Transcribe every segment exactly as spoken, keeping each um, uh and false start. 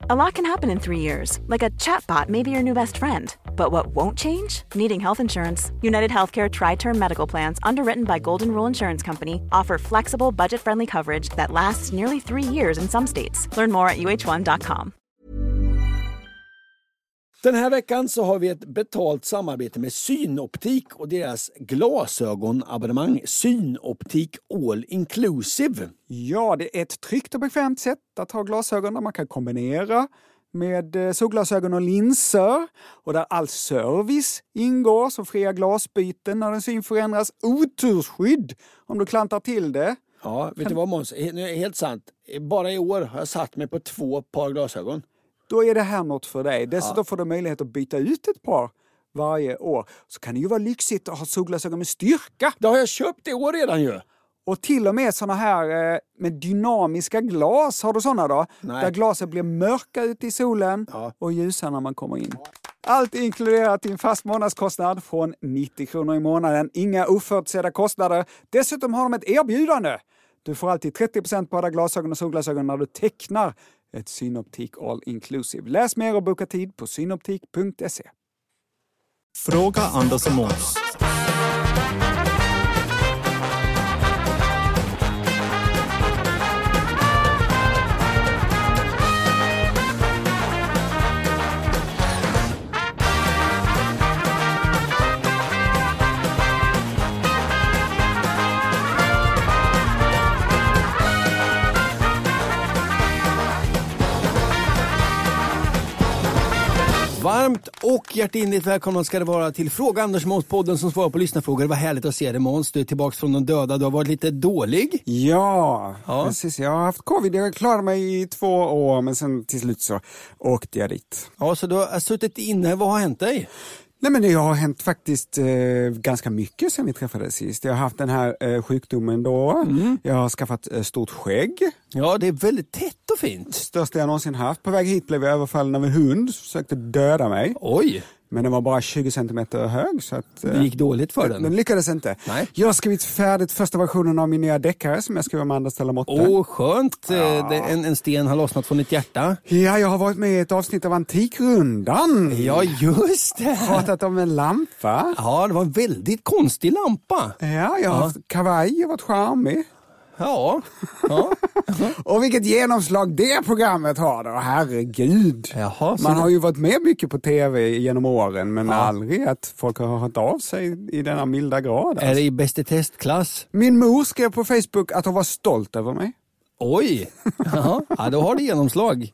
A lot can happen in three years, like a chatbot may be your new best friend. But what won't change? Needing health insurance. United Healthcare Tri-Term Medical Plans, underwritten by Golden Rule Insurance Company, offer flexible, budget-friendly coverage that lasts nearly three years in some states. Learn more at U H one dot com. Den här veckan så har vi ett betalt samarbete med Synoptik och deras glasögonabonnemang Synoptik All Inclusive. Ja, det är ett tryggt och bekvämt sätt att ha glasögon där man kan kombinera med solglasögon och linser och där all service ingår som fria glasbyten när den syn förändras, otursskydd om du klantar till det. Ja, vet du vad Måns? Helt sant. Bara i år har jag satt mig på två par glasögon. Då är det här något för dig. Dessutom ja. får du möjlighet att byta ut ett par varje år. Så kan det ju vara lyxigt att ha solglasögon med styrka. Det har jag köpt i år redan ju. Och till och med såna här eh, med dynamiska glas. Har du såna då? Nej. Där glaset blir mörka ute i solen ja. och ljusa när man kommer in. Allt inkluderat i en fast månadskostnad från nittio kronor i månaden. Inga oförutsedda kostnader. Dessutom har de ett erbjudande. Du får alltid trettio procent på alla glasögon och solglasögon när du tecknar ett Synoptik All Inclusive. Läs mer och boka tid på synoptik punkt se. Fråga Anders och Måns. Varmt och hjärtinligt välkomna ska det vara till Fråga Anders Måns-podden som svarar på lyssnarfrågor. Det var härligt att se dig Måns. Du är tillbaka från de döda. Du har varit lite dålig. Ja, ja, precis. Jag har haft covid. Jag klarade mig i två år men sen till slut så åkte jag dit. Ja, så du har suttit inne. Vad har hänt dig? Nej, men det har hänt faktiskt eh, ganska mycket sen vi träffades sist. Jag har haft den här eh, sjukdomen då. Mm. Jag har skaffat eh, stort skägg. Ja, det är väldigt tätt och fint. Största jag någonsin haft. På väg hit blev jag överfallen av en hund som försökte döda mig. Oj! Men den var bara tjugo centimeter hög. Så att, det gick dåligt för den. Den lyckades inte. Nej. Jag har skrivit färdigt första versionen av min nya deckare som jag skriver med Anders Stella Motte. Åh, skönt. Ja. Det, en, en sten har lossnat från ditt hjärta. Ja, jag har varit med i ett avsnitt av Antikrundan. Ja, just det. Pratat om en lampa. Ja, det var en väldigt konstig lampa. Ja, jag har ja. haft kavaj och varit charmig. Ja. ja. Och vilket genomslag det programmet har då, herregud. Jaha, Man det... har ju varit med mycket på tv genom åren, men ja. aldrig att folk har hört av sig i denna milda grad. Alltså. Är det i bäst i testklass? Min mor skrev på Facebook att hon var stolt över mig. Oj, Jaha. ja, då har det genomslag.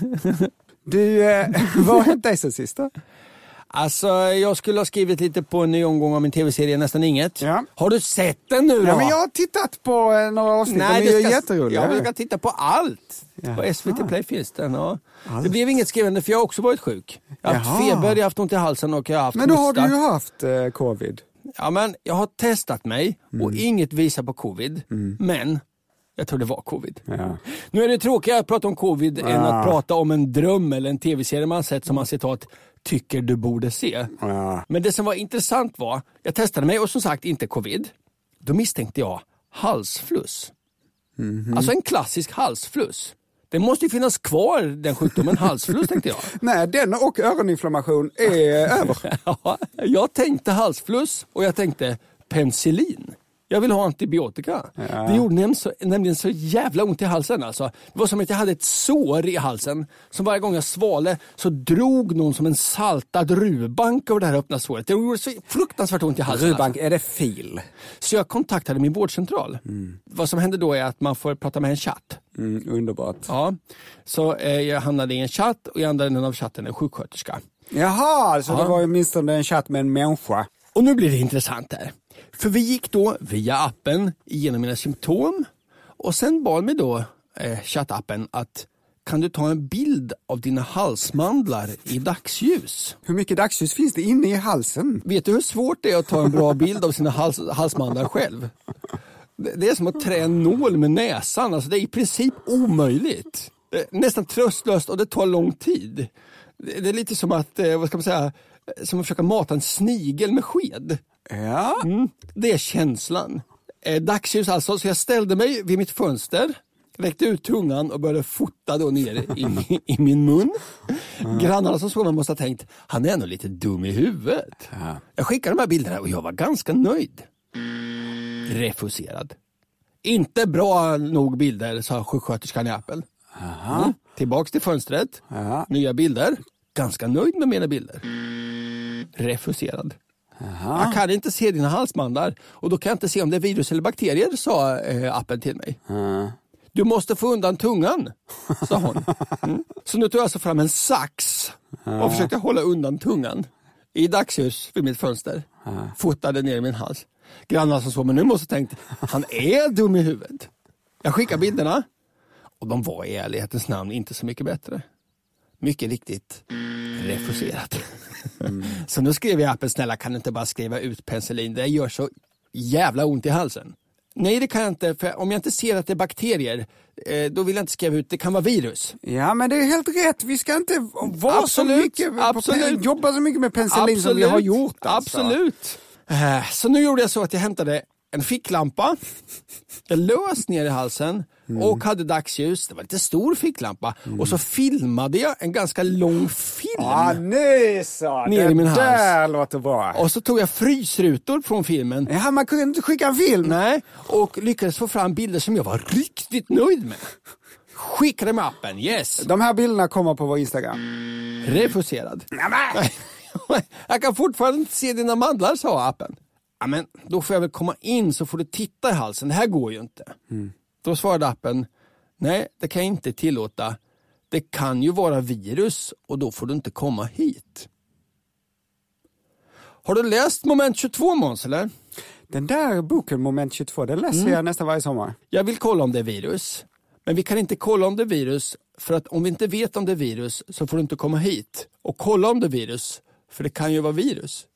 Du, eh, vad har hänt dig sen sist då? Alltså, jag skulle ha skrivit lite på en ny omgång av min tv-serie Nästan Inget. Ja. Har du sett den nu då? Ja, men jag har tittat på eh, några avsnitt. Nej, de är ju ska, jätteroliga. Ja, men jag ska titta på allt. Jaha. På S V T Play finns den. Ja. Det blev inget skrivande för jag har också varit sjuk. Jag har haft Jaha. feber, jag har haft ont i halsen och jag har haft Men då hosta. har du ju haft eh, covid. Ja, men jag har testat mig och Mm. inget visar på covid. Mm. Men jag tror det var covid. Ja. Nu är det tråkigare att prata om covid ja. än att prata om en dröm eller en tv-serie man sett som man citat tycker du borde se. Ja. Men det som var intressant var, jag testade mig och som sagt inte covid. Då misstänkte jag halsfluss. Mm-hmm. Alltså en klassisk halsfluss. Det måste ju finnas kvar den sjukdomen halsfluss tänkte jag. Nej, den och öroninflammation är över. Ja, jag tänkte halsfluss och jag tänkte penicillin. Jag vill ha antibiotika. Ja. Det gjorde nämligen så, nämligen så jävla ont i halsen. Alltså. Det var som att jag hade ett sår i halsen. Som varje gång jag svalde så drog någon som en saltad rubank över det här öppna såret. Det gjorde så fruktansvärt ont i halsen. Rubank, alltså. är det fil? Så jag kontaktade min vårdcentral. Mm. Vad som hände då är att man får prata med en chatt. Mm, underbart. Ja, så eh, jag hamnade i en chatt och i andra änden av chatten en sjuksköterska. Jaha, så ja. det var ju minst en chatt med en människa. Och nu blir det intressant här. För vi gick då via appen igenom mina symptom och sen bad mig då eh, chattappen att kan du ta en bild av dina halsmandlar i dagsljus? Hur mycket dagsljus finns det inne i halsen? Vet du hur svårt det är att ta en bra bild av sina hals, halsmandlar själv? Det, det är som att trä en nål med näsan. Alltså det är i princip omöjligt. Det är nästan tröstlöst och det tar lång tid. Det, det är lite som att, eh, vad ska man säga, som att försöka mata en snigel med sked. Ja. Mm, det är känslan. Eh, dagsljus alltså, så jag ställde mig vid mitt fönster räckte ut tungan och började fota då ner i, i min mun. Mm. Grannarna som såg mig måste ha tänkt, han är nog lite dum i huvudet. Mm. Jag skickade de här bilderna och jag var ganska nöjd. Refuserad. Inte bra nog bilder, sa sjuksköterskan i Apple. Mm. Tillbaks till fönstret. Aha. Nya bilder. Ganska nöjd med mina bilder. Refuserad. Aha. Jag kan inte se dina halsmandlar och då kan jag inte se om det är virus eller bakterier, sa eh, appen till mig. Aha. Du måste få undan tungan, sa hon. Mm. Så nu tog jag alltså fram en sax och försökte hålla undan tungan i dagsljus vid mitt fönster. Aha. Fotade ner i min hals. Grannar som så, men nu måste jag tänkt, han är dum i huvudet. Jag skickade bilderna och de var i ärlighetens namn inte så mycket bättre. Mycket riktigt refuserat. Mm. Så nu skrev jag appen, snälla kan du inte bara skriva ut penicillin, det gör så jävla ont i halsen. Nej, det kan jag inte, för om jag inte ser att det är bakterier, eh, då vill jag inte skriva ut, det kan vara virus. Ja, men det är helt rätt, vi ska inte vara absolut, så mycket, absolut. På, jobba så mycket med penicillin absolut, som vi har gjort. Alltså. Absolut. Eh, så nu gjorde jag så att jag hämtade en ficklampa, jag lös ner i halsen mm. och hade dagsljus, det var lite stor ficklampa mm. och så filmade jag en ganska lång film ah, nej, så. ner i min hals. Där låter bra. Och så tog jag frysrutor från filmen. Ja, man kunde inte skicka en film. Nej, och lyckades få fram bilder som jag var riktigt nöjd med. Skickade med appen, yes. De här bilderna kommer på vår Instagram. Refuserad. Nej. Jag kan fortfarande inte se dina mandlar, sa appen. Ja, men då får jag väl komma in så får du titta i halsen. Det här går ju inte. Mm. Då svarade appen, nej det kan jag inte tillåta. Det kan ju vara virus och då får du inte komma hit. Har du läst Moment tjugotvå, Måns, eller? Den där boken Moment tjugotvå, den läser mm. jag nästan varje sommar. Jag vill kolla om det är virus. Men vi kan inte kolla om det är virus, för att om vi inte vet om det är virus så får du inte komma hit. Och kolla om det är virus, för det kan ju vara virus.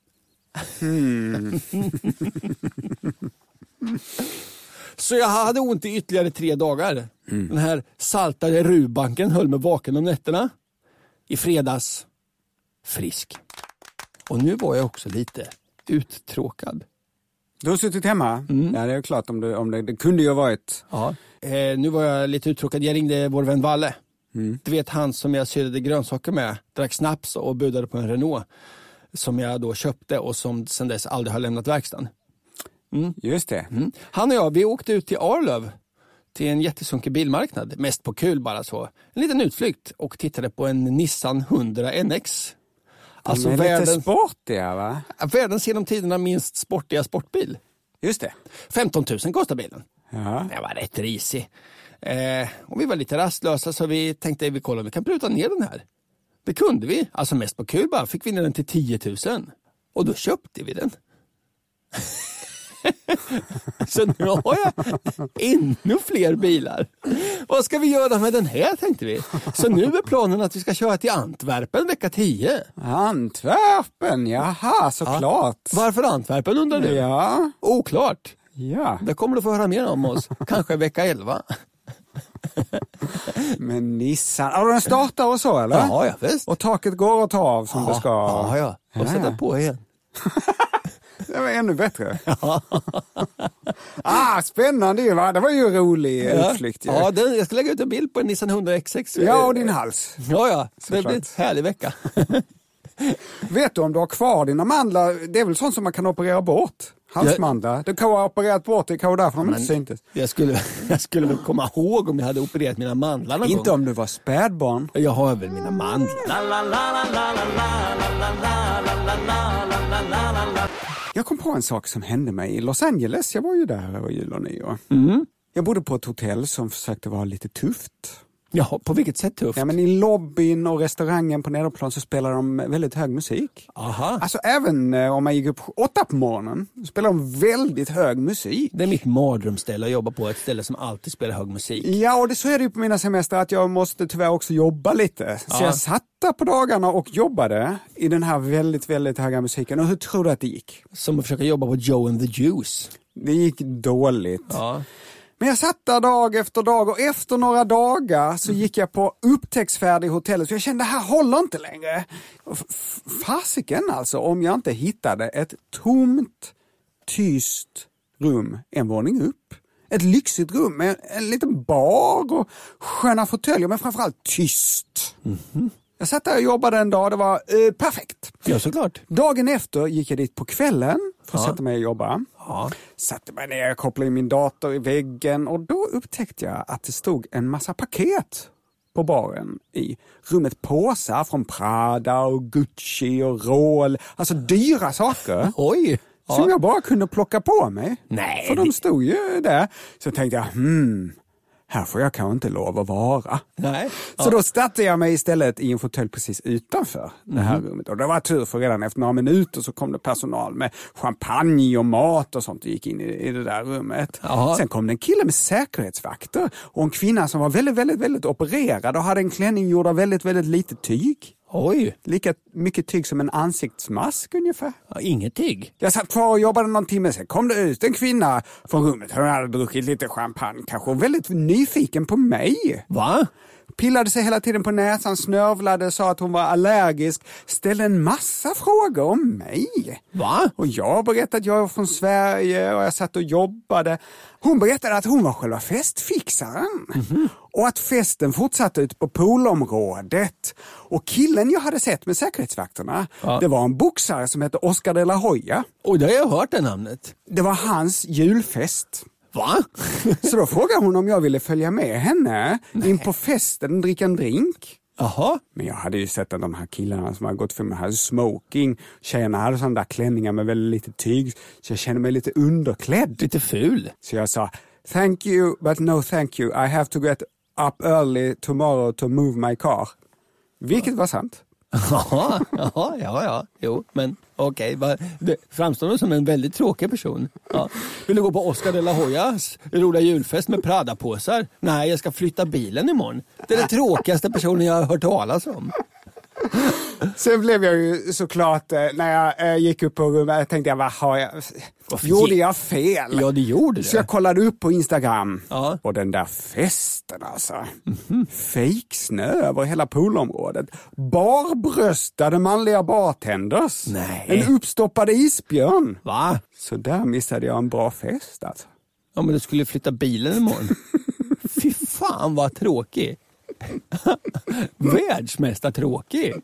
Hmm. Så jag hade ont i ytterligare tre dagar. Mm. Den här saltade rubanken höll mig vaken om nätterna. I fredags frisk. Och nu var jag också lite uttråkad. Du har suttit hemma? Mm. Ja, det är klart om det, om det, det kunde ju ha varit. Ja. Eh, nu var jag lite uttråkad. Jag ringde vår vän Valle. Mm. Du vet han som jag syrade grönsaker med. Drack snaps och budade på en Renault. Som jag då köpte och som sedan dess aldrig har lämnat verkstaden. Mm. Just det. Mm. Han och jag, vi åkte ut till Arlöv. Till en jättesunkig bilmarknad. Mest på kul bara så. En liten utflykt. Och tittade på en Nissan hundra N X. Alltså de är världen, lite sportiga, va? Världens genom tiderna minst sportiga sportbil. Just det. femton tusen kostar bilen. Ja. Det var rätt risig. Eh, och vi var lite rastlösa så vi tänkte att vi kollar om vi kan pruta ner den här. Det kunde vi. Alltså mest på kul bara. Fick vi ner den till tio tusen. Och då köpte vi den. Så nu har jag ännu fler bilar. Vad ska vi göra med den här, tänkte vi. Så nu är planen att vi ska köra till Antwerpen vecka tio. Antwerpen, jaha, såklart. Ja. Varför Antwerpen, undrar du? Ja. Oklart. Ja. Det kommer du få höra mer om oss. Kanske vecka elva. Men Nissan, ja, den startar och så, eller? Ja, ja, visst. Och taket går att ta av som ja, det ska. Ja, ja. Och ja, sätta ja. på igen. Det var ännu bättre. Ja. Ah, spännande ju, va? Det var ju en rolig ja. utflykt. Ju. Ja, det, jag ska lägga ut en bild på en Nissan hundra X sex. Ja, och din hals. Ja, ja. Så det blir en härlig vecka. Vet du om du har kvar dina mandlar? Det är väl sånt som man kan operera bort? Halsmandlar. Jag... Du kan ha opererat bort det, kan vara därför de Men, inte syntes. Jag skulle, jag skulle väl komma ihåg om jag hade opererat mina mandlar någon Inte gång. om du var spädbarn. Jag har väl mina mandlar. Jag kom på en sak som hände mig i Los Angeles. Jag var ju där över jul och nyår. Mm. Jag bodde på ett hotell som försökte vara lite tufft. Ja, på vilket sätt tufft? Ja, men i lobbyn och restaurangen på nederplan så spelar de väldigt hög musik. Aha. Alltså även eh, om man gick upp åtta på morgonen spelar de väldigt hög musik. Det är mitt mardrömsställe att jobba på, ett ställe som alltid spelar hög musik. Ja, och det så är det ju på mina semester att jag måste tyvärr också jobba lite. Så ja. jag satt där på dagarna och jobbade i den här väldigt, väldigt höga musiken. Och hur tror du att det gick? Som att försöka jobba på Joe and the Juice. Det gick dåligt. Ja. Men jag satt där dag efter dag och efter några dagar så gick jag på upptäcktsfärd i hotellet. Så jag kände, det här håller inte längre. F- fasiken alltså, om jag inte hittade ett tomt, tyst rum en våning upp. Ett lyxigt rum med en liten bar och sköna fåtöljer, men framförallt tyst. Mm-hmm. Jag satt där och jobbade en dag, det var eh, perfekt. Ja, såklart. Dagen efter gick jag dit på kvällen för att ja. sätta mig och jobba. Ja. Satte mig ner, kopplade in min dator i väggen och då upptäckte jag att det stod en massa paket på baren i rummet. Påsar från Prada och Gucci och Roll. Alltså dyra saker. Oj! Ja. Som jag bara kunde plocka på mig. Nej. För de stod ju där. Så tänkte jag, hmm... här får jag kanske inte lov att vara. Nej. Så ja. då satte jag mig istället i en fåtölj precis utanför mm. det här rummet. Och det var tur, för redan efter några minuter så kom det personal med champagne och mat och sånt och gick in i, i det där rummet. Aha. Sen kom det en kille med säkerhetsvakter och en kvinna som var väldigt, väldigt, väldigt opererad och hade en klänning gjord av väldigt, väldigt lite tyg. Oj. Lika mycket tyg som en ansiktsmask ungefär. Ja, inget tyg. Jag satt kvar och jobbade någon timme, sen kom det ut en kvinna från rummet. Hon hade druckit lite champagne kanske och väldigt nyfiken på mig. Va? Pillade sig hela tiden på näsan, snörvlade, sa att hon var allergisk. Ställde en massa frågor om mig. Va? Och jag berättade att jag var från Sverige och jag satt och jobbade. Hon berättade att hon var själva festfixaren. Mm-hmm. Och att festen fortsatte ut på poolområdet. Och killen jag hade sett med säkerhetsvakterna, ja. det var en boxare som hette Oscar de la Hoya. Och det har jag hört det namnet. Det var hans julfest. Va? Så då frågade hon om jag ville följa med henne Nej. in på festen och dricka en drink. Jaha. Men jag hade ju sett att de här killarna som hade gått för mig hade smoking. Tjejerna hade sådana där klänningar med väldigt lite tyg. Så jag kände mig lite underklädd. Lite ful. Så jag sa, thank you but no thank you. I have to get up early tomorrow to move my car. Vilket var sant. Ja, ja, ja, ja. Jo, men okej. Okay. Det framstår du som en väldigt tråkig person. Ja. Vill du gå på Oscar de la Hoyas roliga julfest med Prada-påsar? Nej, jag ska flytta bilen imorgon. Det är den tråkigaste personen jag har hört talas om. Sen blev jag ju såklart, när jag äh, gick upp på rummet, jag tänkte jag, vad har jag... Varför gjorde jag fel? Ja, det gjorde det. Så jag kollade upp på Instagram. Ja. Och den där festen alltså. Mm-hmm. Fejksnö över hela poolområdet. Barbröstade manliga bartenders. Nej. En uppstoppad isbjörn. Va? Så där missade jag en bra fest alltså. Ja, men du skulle flytta bilen imorgon. Fy fan vad tråkig. Världsmästar tråkig.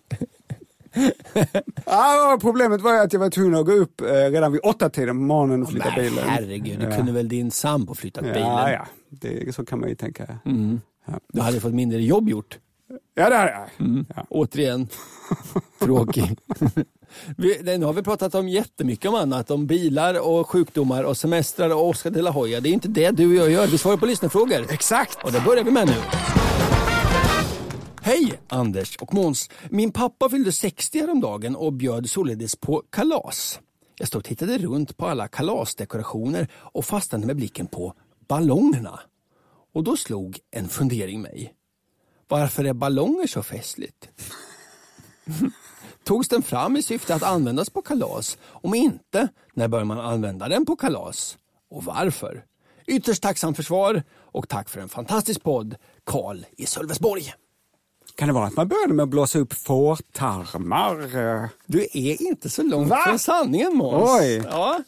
Ja, problemet var att jag var tvungen att gå upp eh, redan vid åtta tiden på morgonen och flytta Nej, bilen. Herregud, du ja. kunde väl din sambo flyttat ja, bilen? Ja, det, så kan man ju tänka. Mm. Ja. Du hade fått mindre jobb gjort. Ja, det hade jag. Mm. Ja. Återigen, tråkig. Vi, nu har vi pratat om jättemycket om annat. Om bilar och sjukdomar och semestrar och Oscar de la Hoya. Det är inte det du och jag gör. Vi svarar på lyssnarfrågor. Exakt. Och det börjar vi med nu. Hej Anders och Måns. Min pappa fyllde sextio häromdagen och bjöd således på kalas. Jag stod och tittade runt på alla kalasdekorationer och fastnade med blicken på ballongerna. Och då slog en fundering mig. Varför är ballonger så festligt? Togs den fram i syfte att användas på kalas? Om inte, när bör man använda den på kalas? Och varför? Ytterst tacksam för svar och tack för en fantastisk podd, Karl i Sölvesborg. Kan det vara att man började med att blåsa upp fårtarmar? Du är inte så långt Va? från sanningen, Måns. Oj. Ja.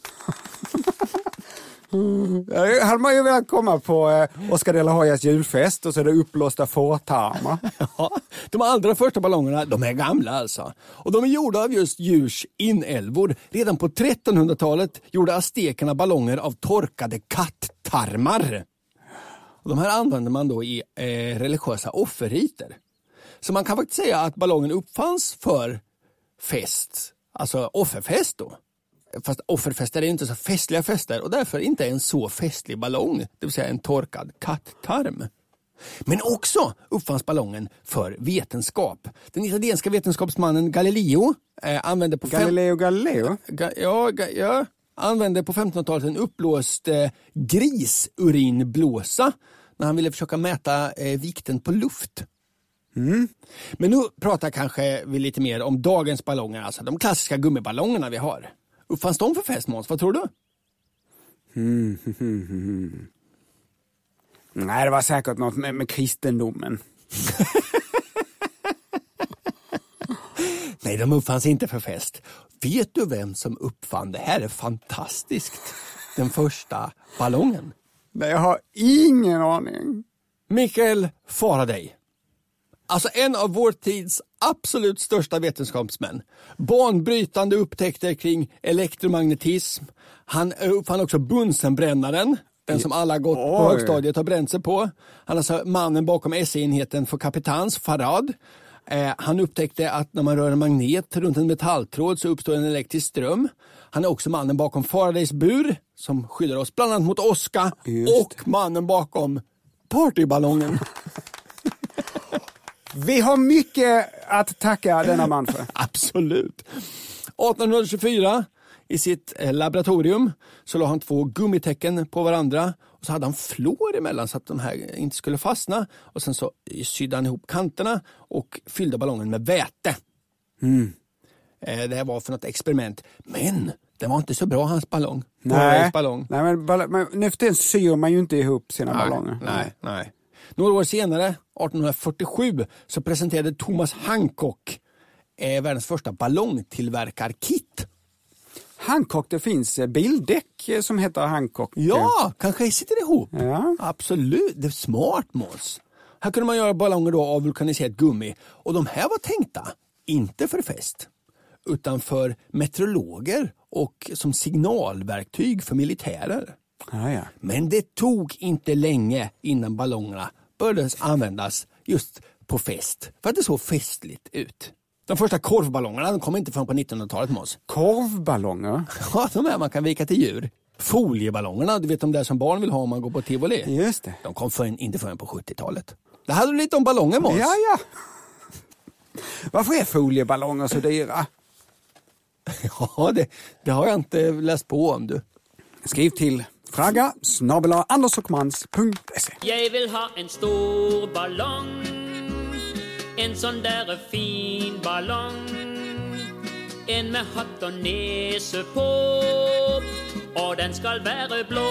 Mm. Jag hade man ju velat komma på eh, Oscar de la Hoyas julfest och så är det uppblåsta fårtarmar. Ja, de allra första ballongerna, de är gamla alltså. Och de är gjorda av just djurs inälvor. Redan på trettonhundratalet gjorde aztekerna ballonger av torkade katttarmar. Och de här använder man då i eh, religiösa offerriter. Så man kan faktiskt säga att ballongen uppfanns för fest, alltså offerfest då. Fast offerfester är inte så festliga fester och därför inte en så festlig ballong, det vill säga en torkad katttarm. Men också uppfanns ballongen för vetenskap. Den italienska vetenskapsmannen Galileo eh, använde på Galileo fem... Galileo? Ga... Ja, ga... ja, använde på femtonhundratalet en uppblåst eh, grisurinblåsa när han ville försöka mäta eh, vikten på luft. Mm. Men nu pratar kanske vi lite mer om dagens ballonger, alltså de klassiska gummiballongerna vi har. Uppfanns de för fest, Måns? Vad tror du? Mm, mm, mm, mm. Nej, det var säkert något med, med kristendomen. Nej, de uppfanns inte för fest. Vet du vem som uppfann det här? Är fantastiskt. Den första ballongen. Nej, jag har ingen aning. Michael Faraday. Alltså en av vår tids absolut största vetenskapsmän. Banbrytande upptäckter kring elektromagnetism. Han uppfann också Bunsenbrännaren. Den som alla gått Oj. på högstadiet har bränt sig på. Han är alltså mannen bakom S E-enheten för kapitans, Farad. Eh, han upptäckte att när man rör en magnet runt en metalltråd så uppstår en elektrisk ström. Han är också mannen bakom Faradays bur som skyddar oss bland annat mot åska. Och mannen bakom partyballongen. Vi har mycket att tacka denna man för. Absolut. arton tjugofyra i sitt laboratorium så la han två gummitecken på varandra och så hade han flår emellan så att de här inte skulle fastna och sen så sydde han ihop kanterna och fyllde ballongen med väte. Mm. Det här var för något experiment, men det var inte så bra hans ballong. Nej, ballong. nej men, ball- men nu för tiden syr man ju inte ihop sina nej, ballonger. Nej, nej. Några år senare, arton fyrtiosju, så presenterade Thomas Hancock eh, världens första ballongtillverkarkit. Hancock, det finns bildäck som heter Hancock. Ja, kanske sitter ihop. Ja. Absolut, det är smart, Måns. Här kunde man göra ballonger då av vulkaniserat gummi. Och de här var tänkta, inte för fest, utan för meteorologer och som signalverktyg för militärer. Ja, ja. Men det tog inte länge innan ballongerna började användas just på fest. För att det såg festligt ut. De första korvballongerna de kom inte från på nittonhundratalet med oss. Korvballonger? Ja, de är man kan vika till djur. Folieballongerna, du vet de där som barn vill ha om man går på tivoli. Just det. De kom förrän, inte förrän på sjuttiotalet. Det hade du lite om ballonger med oss. Ja, ja. Varför är folieballonger så dyra? Ja, det, det har jag inte läst på om du. Skriv till fraga snabel-a andersockmans punkt se. Jag vill ha en stor ballong, en sån där fin ballong, en med hatt och näse på, och den ska vara blå.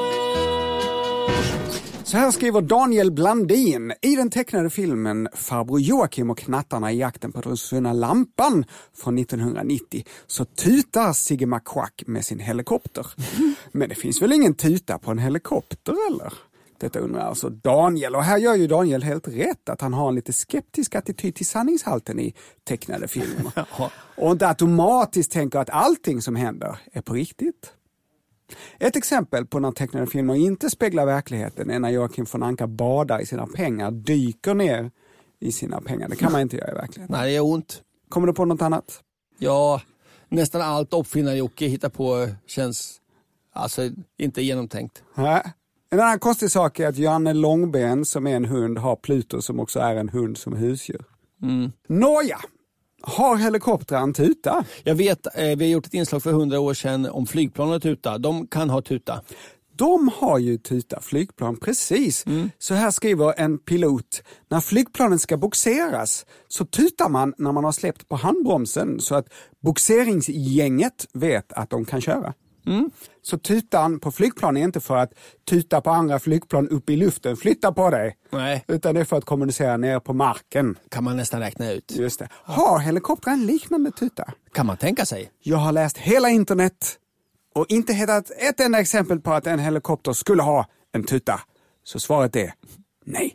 Så här skriver Daniel Blandin. I den tecknade filmen Farbror Joakim och knattarna i jakten på den sunna lampan från nittonhundranittio så tutar Sigge McQuack med sin helikopter. Men det finns väl ingen tuta på en helikopter eller? Detta undrar alltså Daniel. Och här gör ju Daniel helt rätt att han har en lite skeptisk attityd till sanningshalten i tecknade filmer. Och inte automatiskt tänker att allting som händer är på riktigt. Ett exempel på när tecknade filmer inte speglar verkligheten är när Joakim von Anka badar i sina pengar, dyker ner i sina pengar. Det kan man inte göra i verkligheten. Nej, det är ont. Kommer du på något annat? Ja, nästan allt uppfinnar-Jocke hittar på känns alltså inte genomtänkt. Nej. En annan konstig sak är att Janne Långben som är en hund har Pluto som också är en hund som husdjur. Mm. Nåja! Har helikoptern tuta? Jag vet, eh, vi har gjort ett inslag för hundra år sedan om flygplan och tuta. De kan ha tuta. De har ju tuta flygplan, precis. Mm. Så här skriver en pilot. När flygplanen ska boxeras så tutar man när man har släppt på handbromsen så att boxeringsgänget vet att de kan köra. Mm. Så tutan på flygplan är inte för att tuta på andra flygplan upp i luften, flytta på dig. Nej. Utan det är för att kommunicera ner på marken. Kan man nästan räkna ut. Just det. Har helikoptrar en liknande tuta? Kan man tänka sig? Jag har läst hela internet och inte hittat ett enda exempel på att en helikopter skulle ha en tuta. Så svaret är nej.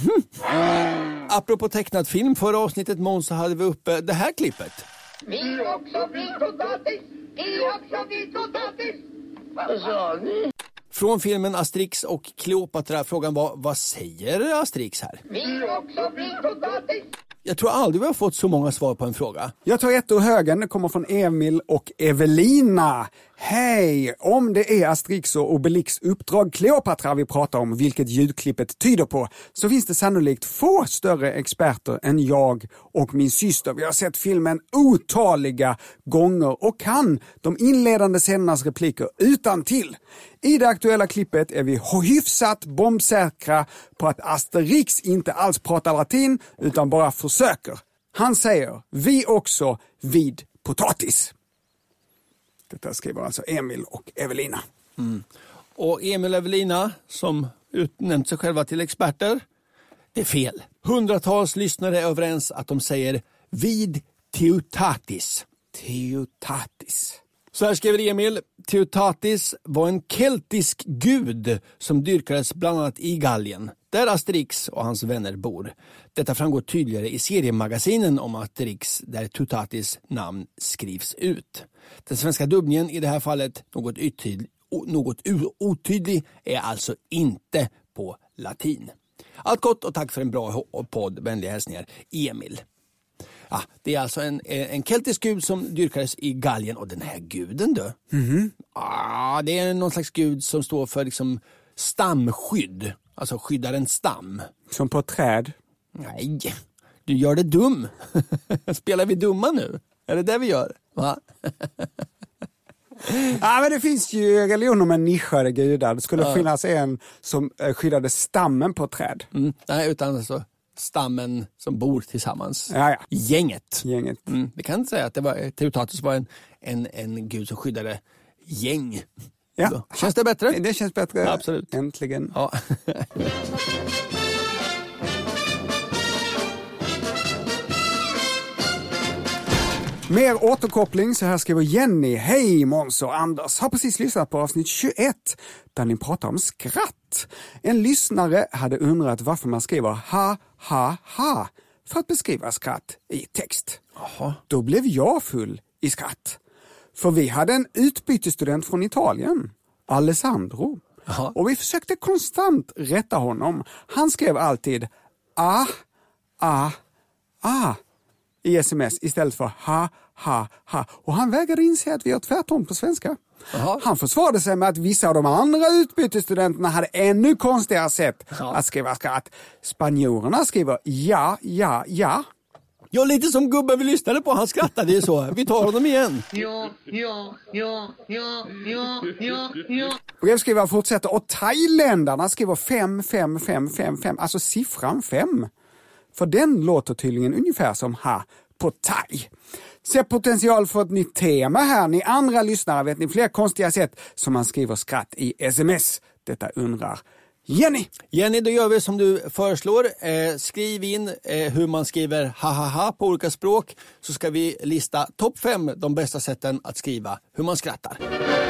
Mm-hmm. Apropå tecknad film, förra avsnittet Måns så hade vi uppe det här klippet. Vi också blir potatis, vi också blir potatis. Vad sa ni? Från filmen Asterix och Kleopatra. Frågan var, vad säger Asterix här? Vi också blir potatis. Jag tror aldrig vi har fått så många svar på en fråga. Jag tar ett ur högen, det kommer från Emil och Evelina. Hej! Om det är Asterix och Obelix uppdrag Kleopatra vi pratar om, vilket ljudklippet tyder på, så finns det sannolikt få större experter än jag och min syster. Vi har sett filmen otaliga gånger och kan de inledande scenernas repliker utan till. I det aktuella klippet är vi hyfsat bombsäkra på att Asterix inte alls pratar latin utan bara försöker. Han säger, vi också vid potatis. Detta skriver alltså Emil och Evelina. Mm. Och Emil och Evelina, som utnämnt sig själva till experter, det är fel. Hundratals lyssnare är överens att de säger vid teotatis. Teotatis. Så här skriver Emil. Teotatis var en keltisk gud som dyrkades bland annat i Gallien, där Asterix och hans vänner bor. Detta framgår tydligare i seriemagasinen om Asterix, där Teotatis namn skrivs ut. Den svenska dubbningen i det här fallet, något, ytterlig, något otydlig, är alltså inte på latin. Allt gott och tack för en bra podd. Vänliga hälsningar, Emil. Ja, det är alltså en, en keltisk gud som dyrkades i Gallien. Och den här guden då? Mm-hmm. Ja, det är någon slags gud som står för liksom stamskydd. Alltså skyddar en stam. Som på ett träd? Nej, du gör det dum. Spelar vi dumma nu? Är det det vi gör? Va? Ja, men det finns ju religioner med nischade gudar. Det skulle ja. finnas en som skyddade stammen på ett träd. Mm, nej, utan alltså stammen som bor tillsammans. Ja, ja. Gänget. Gänget. Mm, vi kan inte säga att det var, Teotatis var en, en, en gud som skyddade gäng. Ja. Så, känns det bättre? Det känns bättre. Ja, absolut. Äntligen. Ja. Mer återkoppling, så här skriver Jenny. Hej Måns och Anders, har precis lyssnat på avsnitt tjugoett där ni pratar om skratt. En lyssnare hade undrat varför man skriver ha, ha, ha för att beskriva skratt i text. Aha. Då blev jag full i skratt. För vi hade en utbytesstudent från Italien, Alessandro. Aha. Och vi försökte konstant rätta honom. Han skrev alltid ah, ah, ah i sms istället för ha, ha, ha. Och han vägrade inse att vi gör tvärtom på svenska. Aha. Han försvarade sig med att vissa av de andra utbytesstudenterna hade ännu konstigare sätt ja. att skriva skratt. Spanjorerna skriver ja, ja, ja. Ja, lite som gubben vi lyssnade på. Han skrattade ju så. Vi tar honom igen. Ja, ja, ja, ja, ja, ja, ja. Brevskrivaren fortsätter och thailändarna skriver fem, fem, fem, fem, fem. Alltså siffran fem. För den låter tydligen ungefär som ha på thai. Se potential för ett nytt tema här. Ni andra lyssnare, vet ni fler konstiga sätt som man skriver skratt i sms? Detta undrar Jenny. Jenny, då gör vi som du föreslår. Eh, skriv in eh, hur man skriver ha ha ha på olika språk, så ska vi lista topp fem de bästa sätten att skriva hur man skrattar.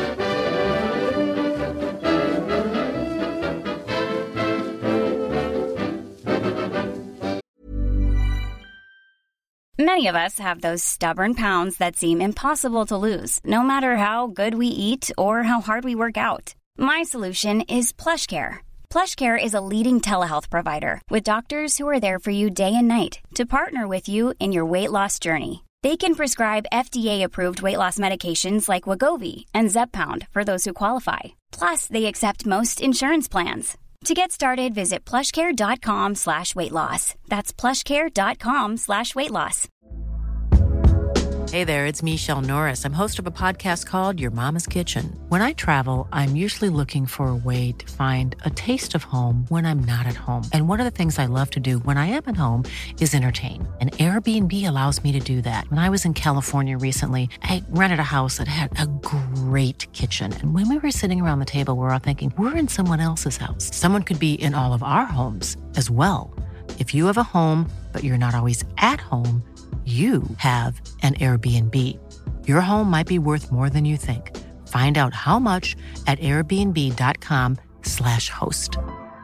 Many of us have those stubborn pounds that seem impossible to lose, no matter how good we eat or how hard we work out. My solution is PlushCare. PlushCare is a leading telehealth provider with doctors who are there for you day and night to partner with you in your weight loss journey. They can prescribe F D A-approved weight loss medications like Wegovy and Zepbound for those who qualify. Plus, they accept most insurance plans. To get started, visit plushcare.com slash weight loss. That's plushcare.com slash weight loss. Hey there, it's Michelle Norris. I'm host of a podcast called Your Mama's Kitchen. When I travel, I'm usually looking for a way to find a taste of home when I'm not at home. And one of the things I love to do when I am at home is entertain. And Airbnb allows me to do that. When I was in California recently, I rented a house that had a great kitchen. And when we were sitting around the table, we were all thinking, we're in someone else's house. Someone could be in all of our homes as well. If you have a home, but you're not always at home, you have an Airbnb. Your home might be worth more than you think. Find out how much at airbnb.com slash host.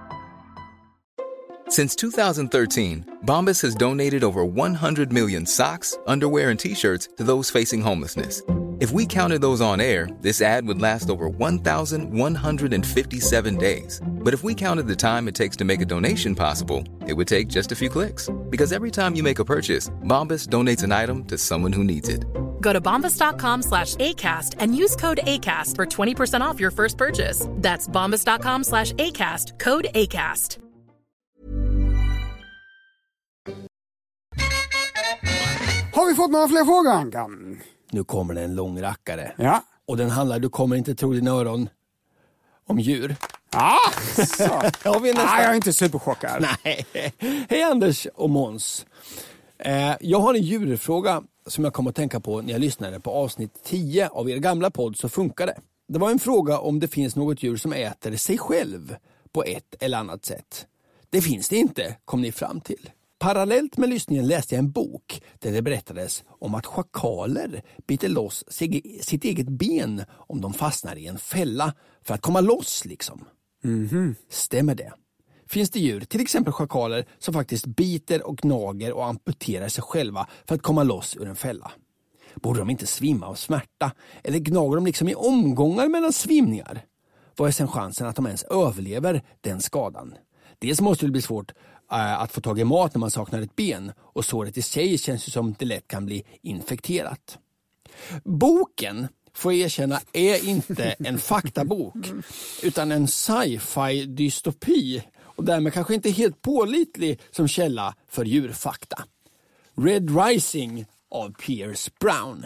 Since two thousand thirteen, Bombas has donated over one hundred million socks, underwear, and T-shirts to those facing homelessness. If we counted those on air, this ad would last over one thousand one hundred fifty-seven days. But if we counted the time it takes to make a donation possible, it would take just a few clicks. Because every time you make a purchase, Bombas donates an item to someone who needs it. Go to bombas.com slash ACAST and use code ACAST for twenty percent off your first purchase. That's bombas.com slash ACAST, code ACAST. Har vi fått några fler frågor, Ankan? Nu kommer det en lång rackare. Ja. Och den handlar, du kommer inte tro dina öron, om djur. Ah, så. Har vi nästa? Ah, jag är inte superchockad. Nej. Hej Anders och Måns. Eh, jag har en djurfråga som jag kom att tänka på när jag lyssnade på avsnitt tio av er gamla podd Så funkar det. Det var en fråga om det finns något djur som äter sig själv på ett eller annat sätt. Det finns det inte, kom ni fram till. Parallellt med lyssningen läste jag en bok där det berättades om att schakaler biter loss sitt eget ben om de fastnar i en fälla för att komma loss liksom. Mm-hmm. Stämmer det? Finns det djur, till exempel schakaler, som faktiskt biter och gnager och amputerar sig själva för att komma loss ur en fälla? Borde de inte svimma av smärta? Eller gnager de liksom i omgångar mellan svimningar? Vad är sen chansen att de ens överlever den skadan? Dels måste det bli svårt äh, att få tag i mat när man saknar ett ben, och såret i sig känns ju som det lätt kan bli infekterat. Boken, får jag erkänna, är inte en faktabok utan en sci-fi dystopi, och därmed kanske inte helt pålitlig som källa för djurfakta. Red Rising av Pierce Brown.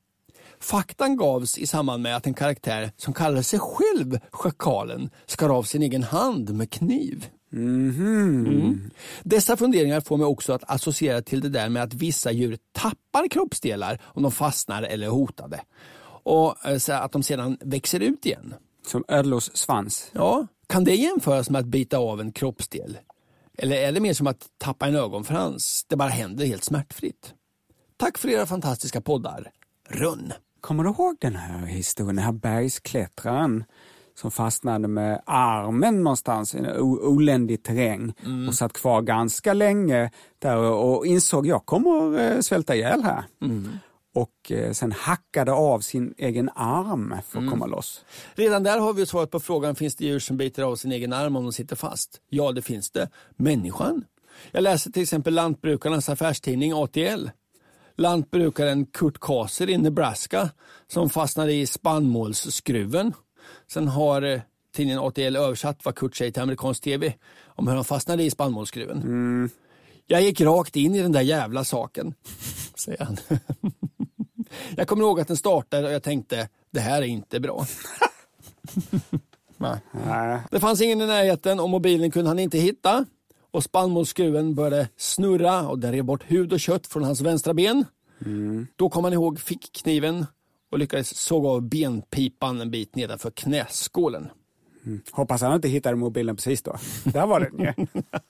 Faktan gavs i samband med att en karaktär som kallade sig själv schakalen skar av sin egen hand med kniv. Mm-hmm. Mm. Dessa funderingar får mig också att associera till det där med att vissa djur tappar kroppsdelar om de fastnar eller är hotade. Och så att de sedan växer ut igen. Som ödlors svans. Ja, kan det jämföras med att bita av en kroppsdel? Eller är det mer som att tappa en ögonfrans? Det bara händer helt smärtfritt. Tack för era fantastiska poddar. Rönn. Kommer du ihåg den här historien? Den här bergsklättraren som fastnade med armen någonstans i en oländig terräng mm. och satt kvar ganska länge där och insåg jag kommer svälta ihjäl här. Mm. Och sen hackade av sin egen arm för att mm. komma loss. Redan där har vi svarat på frågan, finns det djur som biter av sin egen arm om de sitter fast? Ja, det finns det. Människan. Jag läser till exempel Lantbrukarnas affärstidning A T L. Lantbrukaren Kurt Kaser i Nebraska som fastnade i spannmålsskruven. Sen har eh, tidningen A T L översatt vad Kurt säger till amerikansk tv om hur han fastnade i spannmålsskruven. Mm. Jag gick rakt in i den där jävla saken, säger han. Jag kommer ihåg att den startade och jag tänkte, det här är inte bra. Nej. Nej. Det fanns ingen i närheten och mobilen kunde han inte hitta. Och spannmålsskruven började snurra och den rev bort hud och kött från hans vänstra ben. Mm. Då kom han ihåg fickkniven och lyckades såga av benpipan en bit nedanför knäskålen. Mm. Hoppas han inte hittade mobilen precis då. Där var den ju.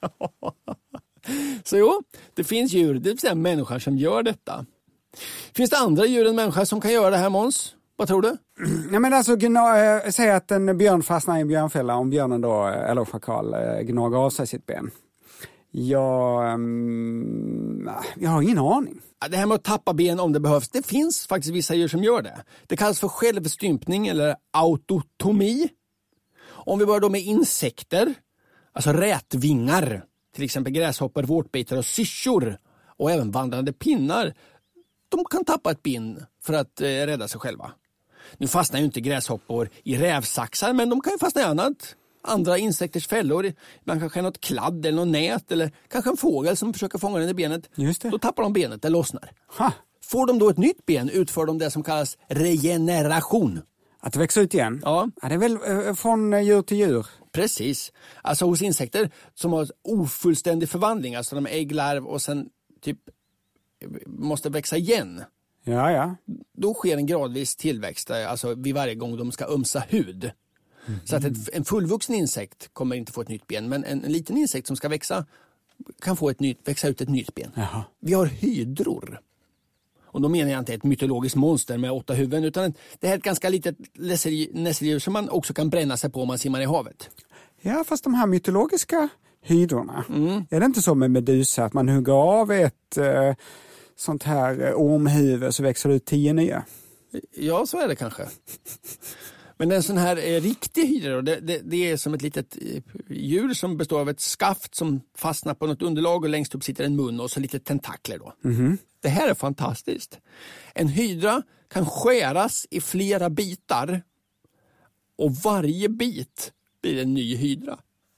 Så jo, det finns djur, det vill säga människor som gör detta. Finns det andra djur än människor som kan göra det här, Måns? Vad tror du? Ja, men alltså, gna, äh, säg att en björn fastnar i en björnfälla, om björnen då, eller schakal, äh, gnagar av sig sitt ben. Jag, ähm, jag har ingen aning. Det här med att tappa ben om det behövs, det finns faktiskt vissa djur som gör det. Det kallas för självstympning eller autotomi. Om vi börjar då med insekter, alltså rätvingar, till exempel gräshoppor, vårtbitar och syrsor och även vandrande pinnar. De kan tappa ett ben för att eh, rädda sig själva. Nu fastnar ju inte gräshoppor i rävsaxar, men de kan ju fastna i annat. Andra insekters fällor, ibland kanske något kladd eller något nät eller kanske en fågel som försöker fånga den i benet. Just det. Då tappar de benet, det lossnar. Ha. Får de då ett nytt ben utför de det som kallas regeneration. Att det växer ut igen? Ja. Ja, det är väl eh, från djur till djur? Precis. Alltså hos insekter som har ofullständig förvandling, alltså de är ägglarv och sen typ måste växa igen. Ja, ja. Då sker en gradvis tillväxt, alltså vid varje gång de ska ömsa hud. Mm. Så att ett, en fullvuxen insekt kommer inte få ett nytt ben, men en, en liten insekt som ska växa kan få ett nytt, växa ut ett nytt ben. Jaha. Vi har hydror. Och då menar jag inte ett mytologiskt monster med åtta huvuden, utan det här är ett ganska litet nässeldjur som man också kan bränna sig på om man simmar i havet. Ja, fast de här mytologiska hydrorna, mm. är det inte så med Medusa att man hugger av ett eh, sånt här ormhuvud så växer det ut tio nya? Ja, så är det kanske. Men en sån här eh, riktig hydra, det, det, det är som ett litet eh, djur som består av ett skaft som fastnar på något underlag och längst upp sitter en mun och så lite tentakler då. Mm-hmm. Det här är fantastiskt. En hydra kan skäras i flera bitar och varje bit blir en ny hydra.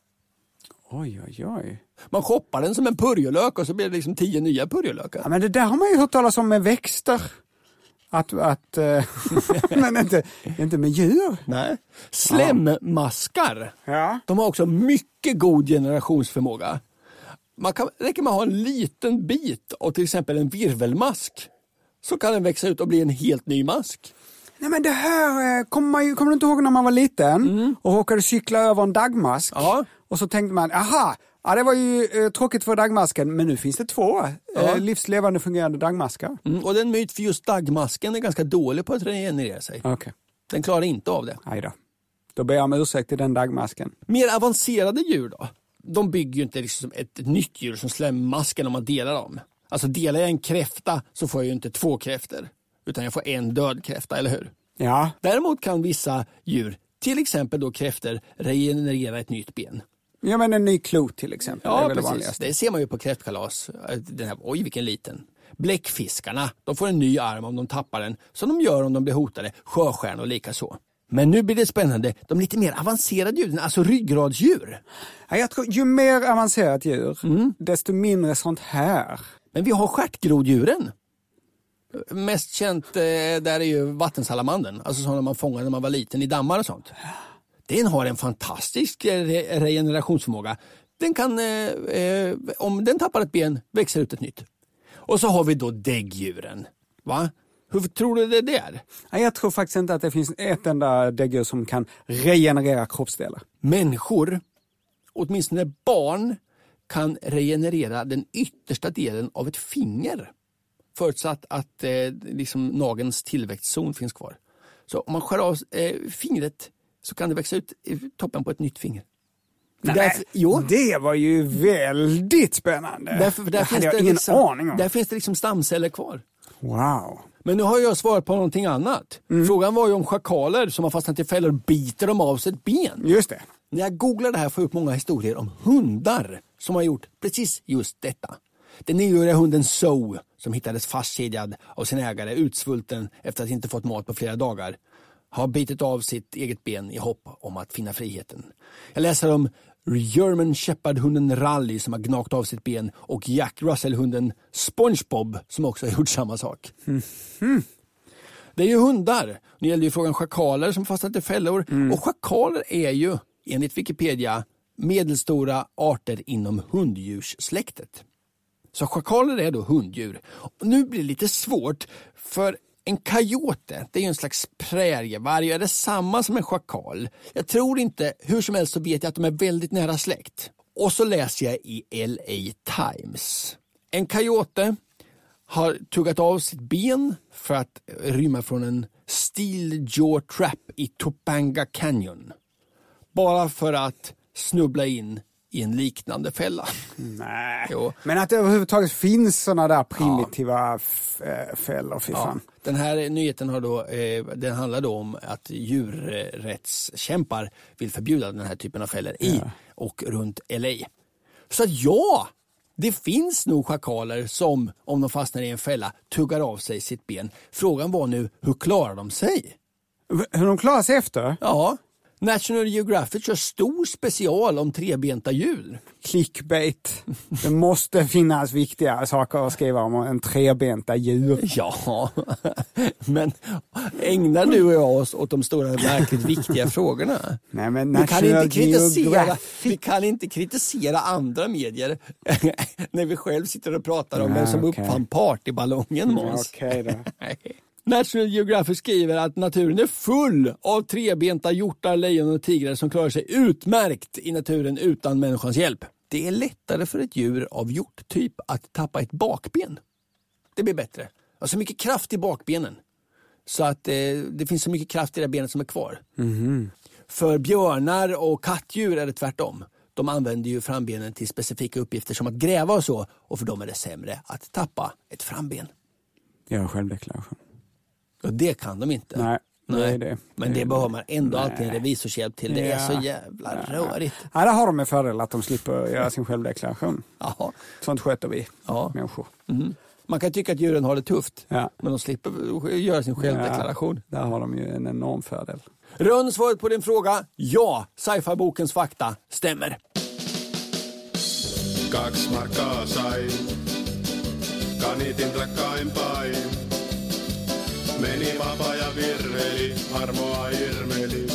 Oj, oj, oj. Man shoppar den som en purjolök och så blir det liksom tio nya purjolökar. Ja, men det där har man ju hört talas om med växter. Att, att äh, men inte, inte med djur. Nej. Slemmaskar. Ja. De har också mycket god generationsförmåga. Man kan räcker med att ha en liten bit och till exempel en virvelmask, så kan den växa ut och bli en helt ny mask. Nej, men det här kommer man ju, kommer du inte ihåg när man var liten mm. och råkade cykla över en dagmask? Ja. Och så tänkte man, aha, Ja, det var ju eh, tråkigt för dagmasken, men nu finns det två Ja. eh, livslevande fungerande dagmaskar. Mm, och den myt för just dagmasken är ganska dålig på att regenerera sig. Okej. Den klarar inte av det. Nej då. Då ber jag om ursäkt till den dagmasken. Mer avancerade djur då? De bygger ju inte liksom ett nytt djur som slämmer masken om man delar dem. Alltså delar jag en kräfta så får jag ju inte två kräftor. Utan jag får en död kräfta, eller hur? Ja. Däremot kan vissa djur, till exempel då kräftor, regenerera ett nytt ben. Ja, men en ny klot till exempel. Ja, det är väl det precis. vanligaste. Det ser man ju på kräftkalas. Den här, oj, vilken liten. Bläckfiskarna, de får en ny arm om de tappar den, som de gör om de blir hotade. Sjöstjärnor lika så. Men nu blir det spännande. De lite mer avancerade djuren, alltså ryggradsdjur. Ja, jag tror, ju mer avancerat djur, Mm. desto mindre sånt här. Men vi har stjärtgroddjuren. Mest känt eh, där är ju vattensalamandern. Alltså sådana man fångade när man var liten i dammar och sånt. Den har en fantastisk re- regenerationsförmåga. Den kan, eh, eh, om den tappar ett ben, växer ut ett nytt. Och så har vi då däggdjuren. Va? Hur tror du det är där? Ja, jag tror faktiskt inte att det finns ett enda däggdjur som kan regenerera kroppsdelar. Människor, åtminstone barn, kan regenerera den yttersta delen av ett finger. Förutsatt att eh, liksom nagelns tillväxtzon finns kvar. Så om man skär av eh, fingret så kan det växa ut i toppen på ett nytt finger. Nej, Därför, jo, det var ju väldigt spännande. därför, där det finns hade jag det ingen liksom, aning om. Där finns det liksom stamceller kvar. Wow. Men nu har jag svarat på någonting annat. Mm. Frågan var ju om schakaler som har fastnat i fällor biter de av sig ett ben. Just det. När jag googlar det här får jag upp många historier om hundar som har gjort precis just detta. Den nioåriga hunden Zoe som hittades fastkedjad av sin ägare utsvulten efter att inte fått mat på flera dagar har bitit av sitt eget ben i hopp om att finna friheten. Jag läser om German Shepherd-hunden Rally som har gnagt av sitt ben och Jack Russell-hunden SpongeBob som också har gjort samma sak. Mm. Det är ju hundar. Nu gäller ju frågan schakaler som fastnat i fällor. Mm. Och schakaler är ju, enligt Wikipedia, medelstora arter inom hunddjurssläktet. Så schakaler är då hunddjur. Och nu blir det lite svårt för en coyote, det är ju en slags prärievarg. Är det samma som en schakal? Jag tror inte, hur som helst så vet jag att de är väldigt nära släkt. Och så läser jag i L A Times. En coyote har tuggat av sitt ben för att rymma från en steel jaw trap i Topanga Canyon. Bara för att snubbla in i en liknande fälla. Nej, Jo. men att det överhuvudtaget finns såna där primitiva f- äh, fällor, fy fan. Ja, den här nyheten har då, eh, den handlar då om att djurrättskämpar vill förbjuda den här typen av fällor i och runt L A. Så att ja, det finns nog schakaler som, om de fastnar i en fälla, tuggar av sig sitt ben. Frågan var nu, hur klarar de sig? V- Hur de klarar sig efter? Ja, National Geographic kör stor special om trebenta djur. Clickbait. Det måste finnas viktiga saker att skriva om en trebenta djur. Ja, men ägnar du och jag oss åt de stora, verkligt viktiga frågorna? Nej, men Vi kan, inte kritisera, Geographic. vi kan inte kritisera andra medier när vi själv sitter och pratar om Nej, vem som okej. uppfann partyballongen, Måns. Okej då. National Geographic skriver att naturen är full av trebenta hjortar, lejon och tigrar som klarar sig utmärkt i naturen utan människans hjälp. Det är lättare för ett djur av hjorttyp att tappa ett bakben. Det blir bättre. Alltså mycket kraft i bakbenen. Så att eh, det finns så mycket kraft i det benet som är kvar. Mm-hmm. För björnar och kattdjur är det tvärtom. De använder ju frambenen till specifika uppgifter som att gräva och så. Och för dem är det sämre att tappa ett framben. Ja, självdeklaration. Och det kan de inte. Nej, Nej. det är det. Men det, det behöver man ändå Nej. alltid en revisorshjälp till. Det Ja. är så jävla rörigt. Ja, där har de en fördel att de slipper göra sin självdeklaration. Jaha. Sånt sköter vi Ja. människor. Mm. Man kan tycka att djuren har det tufft. Ja. Men de slipper göra sin självdeklaration. Ja, där har de ju en enorm fördel. Rönn, svaret på din fråga. Ja, sci-fi-bokens fakta stämmer. Kaksi markkaa sai, kanitin takkainpäin. Meni vapa ja virveli, armoa irmeli.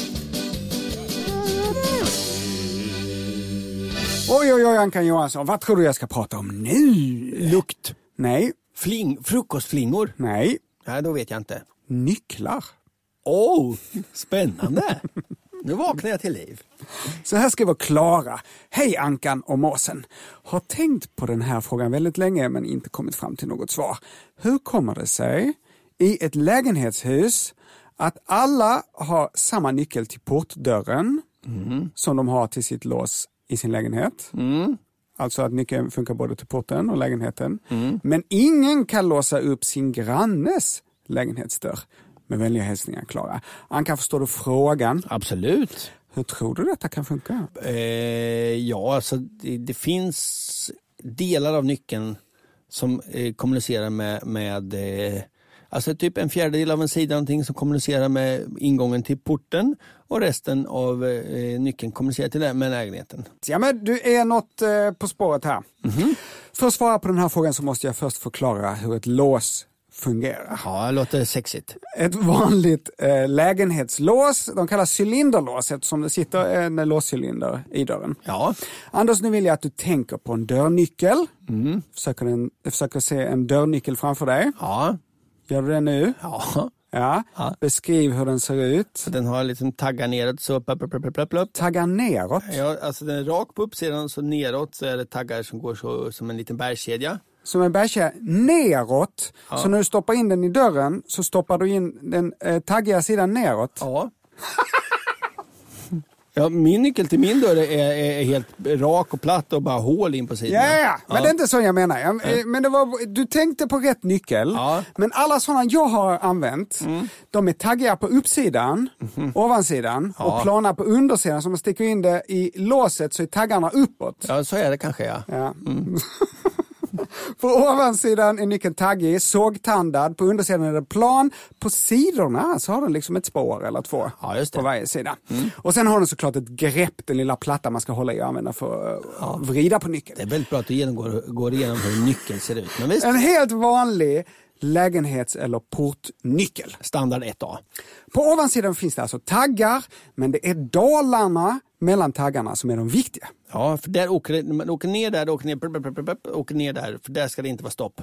Oj, oj, oj, Ankan Johansson. Vad tror du jag ska prata om nu? Lukt. Nej. Fling, frukostflingor. Nej. Nej, då vet jag inte. Nycklar. Åh, oh, spännande. Nu vaknar jag till liv. Så här skriver Klara. Hej Ankan och Måsen. Har tänkt på den här frågan väldigt länge men inte kommit fram till något svar. Hur kommer det sig i ett lägenhetshus att alla har samma nyckel till portdörren mm. som de har till sitt lås i sin lägenhet? Mm. Alltså att nyckeln funkar både till porten och lägenheten. Mm. Men ingen kan låsa upp sin grannes lägenhetsdörr. Med vänliga hälsningar, Klara. Ankan, förstår du frågan? Absolut. Hur tror du detta kan funka? Eh, ja, alltså det, det finns delar av nyckeln som eh, kommunicerar med, med eh, alltså typ en fjärdedel av en sida någonting som kommunicerar med ingången till porten och resten av eh, nyckeln kommunicerar till med lägenheten. Ja, men du är något eh, på spåret här. Mm-hmm. För att svara på den här frågan så måste jag först förklara hur ett lås fungerar. Ja, det låter sexigt. Ett vanligt eh, lägenhetslås, de kallas cylinderlås eftersom det sitter en låscylinder i dörren. Ja. Anders, nu vill jag att du tänker på en dörrnyckel. Mm. Försöker, en, försöker se en dörrnyckel framför dig. Ja. Gör du det nu? Ja. Ja. Ja. Beskriv hur den ser ut. Så den har liksom taggar neråt. Så plup, plup, plup, plup, plup. Taggar neråt? Ja, alltså den är rak på uppsidan så neråt så är det taggar som går så, som en liten bergskedja. Som en bergskedja neråt. Ja. Så när du stoppar in den i dörren så stoppar du in den eh, taggiga sidan neråt. Ja. Ja, min nyckel till min dörr är, är helt rak och platt och bara hål in på sidan. Ja, ja, men ja. Det är inte så jag menar. Jag, ja. Men det var, du tänkte på rätt nyckel. Ja. Men alla sådana jag har använt, mm. de är taggiga på uppsidan, mm. ovansidan ja. Och plana på undersidan. Så man sticker in det i låset så är taggarna uppåt. Ja, så är det kanske, ja. Ja. Mm. På ovansidan är nyckeln taggig, sågtandad, på undersidan är det plan. På sidorna så har den liksom ett spår eller två ja, just det. På varje sida. Mm. Och sen har den såklart ett grepp, den lilla platta man ska hålla i och använda för att ja. vrida på nyckeln. Det är väldigt bra att du genomgår, går igenom hur nyckeln ser ut. Men visst. En helt vanlig lägenhets- eller portnyckel. Standard ett A. På ovansidan finns det alltså taggar, men det är dalarna mellan taggarna som är de viktiga. Ja, för där åker det, man åker ner där, åker ner, blub, blub, blub, blub, åker ner där, för där ska det inte vara stopp.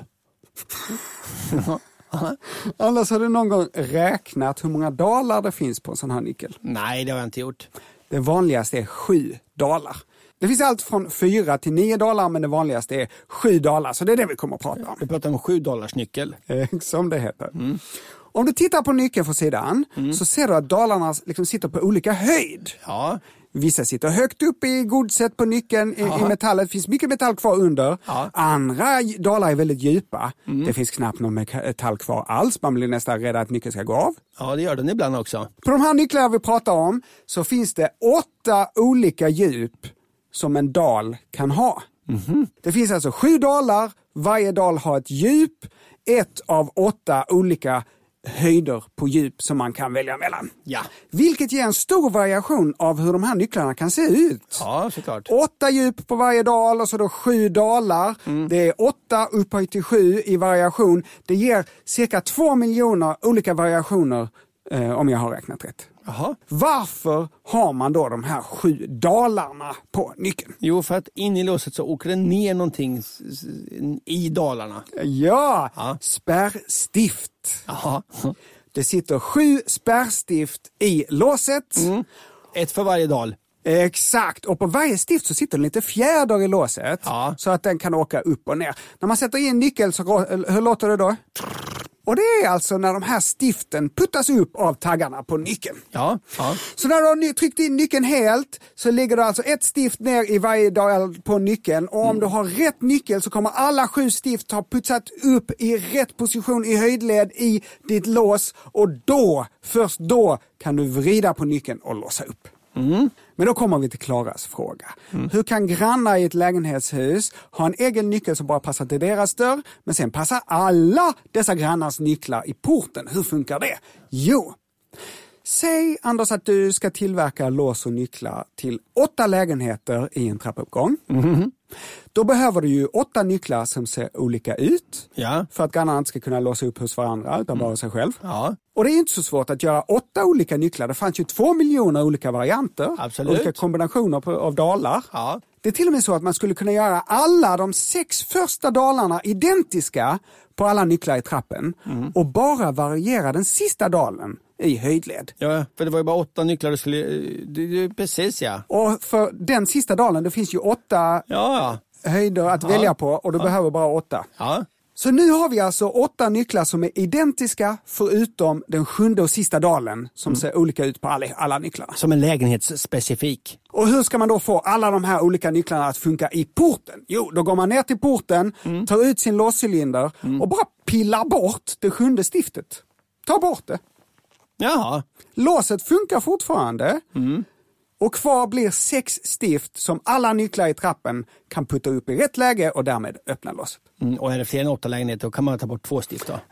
Annars har du någon gång räknat hur många dalar det finns på en sån här nyckel? Nej, det har jag inte gjort. Det vanligaste är sju dalar. Det finns allt från fyra till nio dalar, men det vanligaste är sju dalar. Så det är det vi kommer att prata om. Vi pratar om sju dolars nyckel. Som det heter. Mm. Om du tittar på nyckeln från sidan mm. så ser du att dalarna liksom sitter på olika höjd. Ja. Vissa sitter högt upp i godset på nyckeln i, i metallet. Det finns mycket metall kvar under. Ja. Andra dalar är väldigt djupa. Mm. Det finns knappt någon metall kvar alls. Man blir nästan rädd att nyckeln ska gå av. Ja, det gör den ibland också. På de här nycklarna vi pratar om så finns det åtta olika djup som en dal kan ha. Mm-hmm. Det finns alltså sju dalar. Varje dal har ett djup. Ett av åtta olika höjder på djup som man kan välja mellan. Ja. Vilket ger en stor variation av hur de här nycklarna kan se ut. Ja, såklart. Åtta djup på varje dal och så då sju dalar. Mm. Det är åtta upphöjt till sju i variation. Det ger cirka två miljoner olika variationer eh, om jag har räknat rätt. Aha. Varför har man då de här sju dalarna på nyckeln? Jo, för att in i låset så åker det ner någonting i dalarna. Ja, ja. Spärrstift. Aha. Det sitter sju spärrstift i låset. Mm. Ett för varje dal. Exakt, och på varje stift så sitter det lite fjäder i låset. Ja. Så att den kan åka upp och ner. När man sätter in nyckel så hur låter det då? Och det är alltså när de här stiften puttas upp av taggarna på nyckeln. Ja, ja. Så när du har tryckt in nyckeln helt så ligger det alltså ett stift ner i varje dal på nyckeln. Och om mm. du har rätt nyckel så kommer alla sju stift ha putsat upp i rätt position i höjdled i ditt lås. Och då, först då kan du vrida på nyckeln och låsa upp. Mm. Men då kommer vi till Klaras fråga. Mm. Hur kan grannar i ett lägenhetshus ha en egen nyckel som bara passar till deras dörr, men sen passar alla dessa grannars nycklar i porten? Hur funkar det? Jo, säg Anders att du ska tillverka lås och nycklar till åtta lägenheter i en trappuppgång. Mm. Då behöver du ju åtta nycklar som ser olika ut. Ja. För att grannarna inte ska kunna låsa upp hos varandra utan bara sig själv. Ja. Och det är inte så svårt att göra åtta olika nycklar. Det fanns ju två miljoner olika varianter. Absolut. Olika kombinationer på, av dalar. Ja. Det är till och med så att man skulle kunna göra alla de sex första dalarna identiska på alla nycklar i trappen. Mm. Och bara variera den sista dalen i höjdled. Ja, för det var ju bara åtta nycklar du skulle... Du, du, precis, ja. Och för den sista dalen, det finns ju åtta ja. höjder att ja. välja på och du ja. behöver bara åtta. Ja. Så nu har vi alltså åtta nycklar som är identiska förutom den sjunde och sista dalen som mm. ser olika ut på alla, alla nycklarna. Som en lägenhetsspecifik. Och hur ska man då få alla de här olika nycklarna att funka i porten? Jo, då går man ner till porten, mm. tar ut sin låscylinder mm. och bara pillar bort det sjunde stiftet. Ta bort det. Jaha. Låset funkar fortfarande. Mm. Och kvar blir sex stift som alla nycklar i trappen kan putta upp i rätt läge och därmed öppna låset. Mm, och är det fler än åtta lägenheter då kan man ta bort två stift då?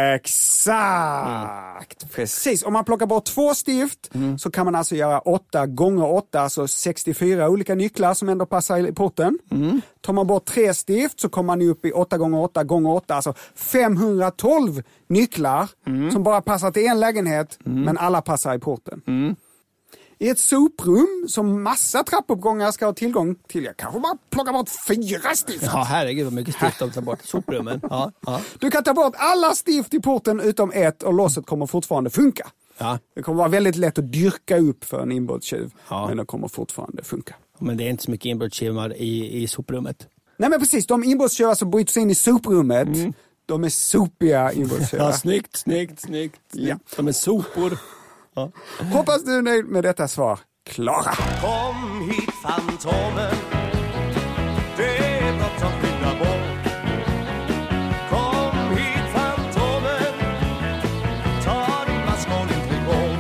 Exakt! Mm. Precis. Om man plockar bort två stift mm. så kan man alltså göra åtta gånger åtta, alltså sextiofyra olika nycklar som ändå passar i porten. Mm. Tar man bort tre stift så kommer man upp i åtta gånger åtta gånger åtta, alltså femhundratolv nycklar mm. som bara passar till en lägenhet mm. men alla passar i porten. Mm. I ett soprum som massa trappuppgångar ska ha tillgång till. Jag kanske bara plocka bort fyra stift. Ja, herregud vad mycket stift de tar bort. Soprummen. Ja, ja. Du kan ta bort alla stift i porten utom ett och låset kommer fortfarande funka. Ja. Det kommer vara väldigt lätt att dyrka upp för en inbrottstjuv. Ja. Men det kommer fortfarande funka. Men det är inte så mycket inbrottstjuvar i, i soprummet. Nej men precis, de inbrottstjuvar som bryter sig in i soprummet, mm. de är sopiga inbrottstjuvar. Ja, snyggt, snyggt, snyggt. Ja. De är sopor. Ja. Hoppas du är nöjd med detta svar. Klara. Kom hit Fantomen. Det är något som skynda bort. Kom hit Fantomen. Ta din mask och din trikå.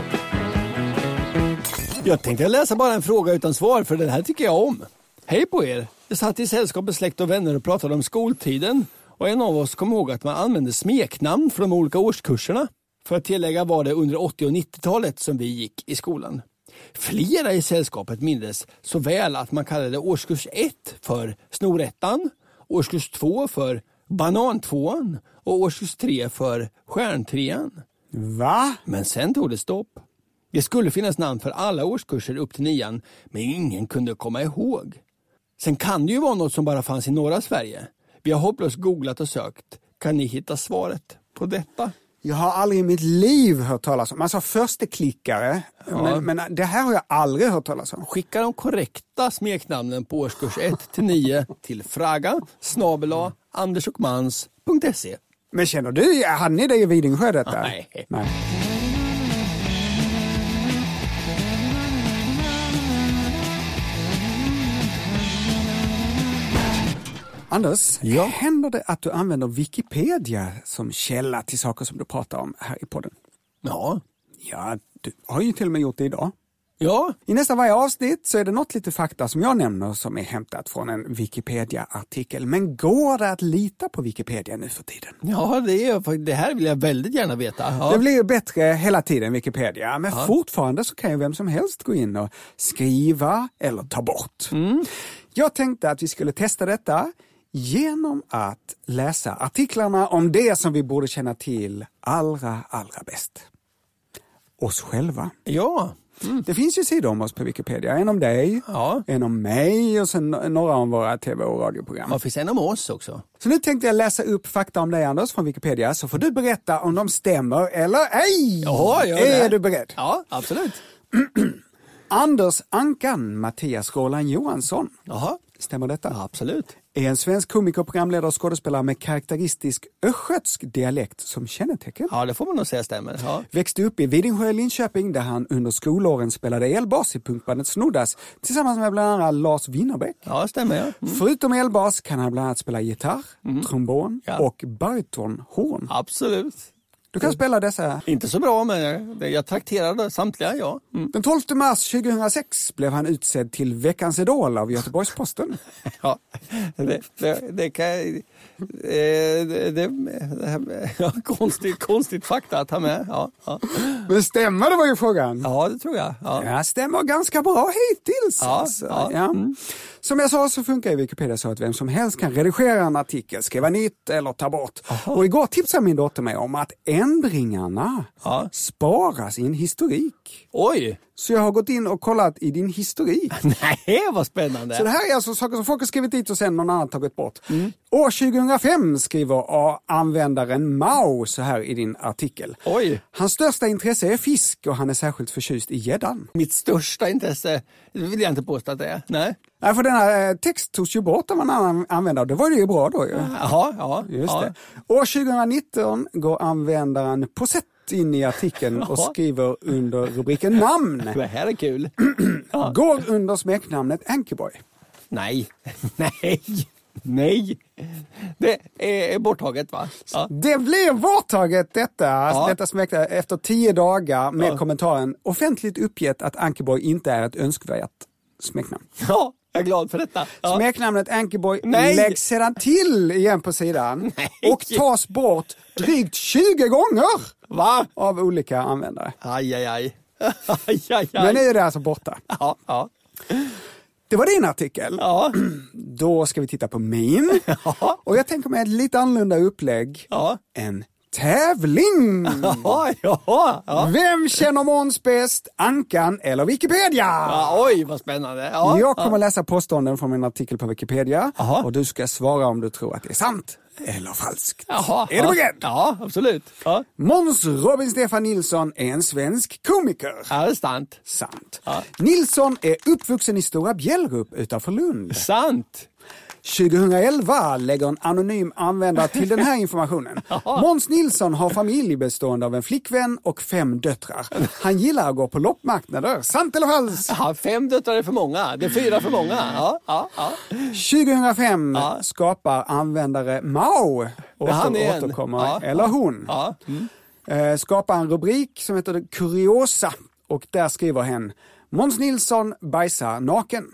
Jag tänkte läsa bara en fråga utan svar för den här tycker jag om. Hej på er. Jag satt i sällskapet släkt och vänner och pratade om skoltiden. Och en av oss kom ihåg att man använde smeknamn för de olika årskurserna. För att tillägga var det under åttio- och nittiotalet som vi gick i skolan. Flera i sällskapet mindes så väl att man kallade årskurs ett för snorettan, årskurs två för banantvåan och årskurs tre för stjärntrean. Va? Men sen tog det stopp. Det skulle finnas namn för alla årskurser upp till nian, men ingen kunde komma ihåg. Sen kan det ju vara något som bara fanns i norra Sverige. Vi har hopplöst googlat och sökt. Kan ni hitta svaret på detta? Jag har aldrig i mitt liv hört talas om. Alltså försteklickare. Ja. Men, men det här har jag aldrig hört talas om. Skicka de korrekta smeknamnen på årskurs ett till nio till fraga snabel-a andersochmans punkt se. Men känner du, hade ni det i Vidingsjö detta? Nej. Nej. Anders, ja. Händer det att du använder Wikipedia som källa till saker som du pratar om här i podden? Ja. Ja, du har ju till och med gjort det idag. Ja. I nästan varje avsnitt så är det något lite fakta som jag nämner som är hämtat från en Wikipedia-artikel. Men går det att lita på Wikipedia nu för tiden? Ja, det, är, det här vill jag väldigt gärna veta. Ja. Det blir ju bättre hela tiden Wikipedia. Men ja. fortfarande så kan ju vem som helst gå in och skriva eller ta bort. Mm. Jag tänkte att vi skulle testa detta genom att läsa artiklarna om det som vi borde känna till allra, allra bäst. Oss själva. Ja. Mm. Det finns ju sidor om oss på Wikipedia. En om dig, ja. en om mig och sen några om våra tv- och radioprogram. Ja, det finns en om oss också. Så nu tänkte jag läsa upp fakta om dig, Anders, från Wikipedia. Så får du berätta om de stämmer eller ej. Ja, ja, är du beredd? Ja, absolut. Anders Ankan Mattias Roland Johansson. Jaha. Stämmer detta? Ja, absolut. Är en svensk komiker, programledare och skådespelare med karaktäristisk östgötsk dialekt som kännetecken. Ja, det får man nog säga stämmer. Ja. Växte upp i Vidingsjö, Linköping, där han under skolåren spelade elbas i punkbandet Snoddas tillsammans med bland annat Lars Winnerbäck. Ja, stämmer. Ja. Mm. Förutom elbas kan han bland annat spela gitarr, mm. trombon ja. och baritonhorn. Absolut. Du kan spela dessa. Inte så bra, men jag, jag trakterade samtliga, ja. Mm. Den tolfte mars tjugohundrasex blev han utsedd till Veckans Idol av Göteborgs-Posten. Ja, det, det, det kan jag... Det, det, det, ja, konstigt, konstigt fakta att ha med. Ja, ja. Men stämmer det var ju frågan. Ja, det tror jag. Ja, ja stämmer ganska bra hittills. Ja, alltså. ja. Ja. Mm. Som jag sa så funkar i Wikipedia så att vem som helst kan redigera en artikel, skriva nytt eller ta bort. Aha. Och igår tipsade min dotter mig om att ändringarna ja. sparas i en historik. Oj! Så jag har gått in och kollat i din historik. Nej, vad spännande. Så det här är alltså saker som folk har skrivit dit och sen någon annan tagit bort. Mm. År tjugohundrafem skriver användaren Mao så här i din artikel. Oj. Hans största intresse är fisk och han är särskilt förtjust i gäddan. Mitt största intresse, det vill jag inte påstå att det är. Nej. Nej, för den här text togs ju bort av en annan användare. Det var ju bra då ju. Jaha, ja. Just ja. det. År tjugohundranitton går användaren på sätt in i artikeln och skriver under rubriken namn. Det här är kul. Ja. Går under smeknamnet Ankyboy. Nej, nej, nej. Det är borttaget va? Ja. Det blev borttaget detta, ja. detta smeknamn efter tio dagar med ja. kommentaren offentligt uppgett att Ankyboy inte är ett önskvärt smeknamn. Ja. Jag är glad för detta. Ja. Smeknamnet Ankyboy läggs sedan till igen på sidan. Nej. Och tas bort drygt tjugo gånger. Va? Av olika användare. Aj, aj, aj. aj, aj, aj. Men nu är det alltså borta. Ja, ja. Det var din artikel. Ja. Då ska vi titta på min. Ja. Och jag tänker mig ett lite annorlunda upplägg. Ja. En tävling! Ja, ja, ja. Vem känner Måns bäst? Ankan eller Wikipedia? Ja, oj, vad spännande. Ja, jag kommer ja. läsa påståenden från min artikel på Wikipedia. Aha. Och du ska svara om du tror att det är sant eller falskt. Jaha, är du beredd? Ja, absolut. Ja. Måns Robin Stefan Nilsson är en svensk komiker. Ja, det är sant. Sant. Ja. Nilsson är uppvuxen i Stora Bjällrup utanför Lund. Sant. tjugohundraelva lägger en anonym användare till den här informationen. Måns Nilsson har familj bestående av en flickvän och fem döttrar. Han gillar att gå på loppmarknader. Sant eller falskt? Ja, fem döttrar är för många. Det är fyra för många. Ja, ja, ja. tjugohundrafem ja. skapar användare Mao. Och han är återkommer, ja, eller hon. Ja. Mm. Eh, skapar en rubrik som heter Kuriosa. Och där skriver hen Måns Nilsson bajsar naken.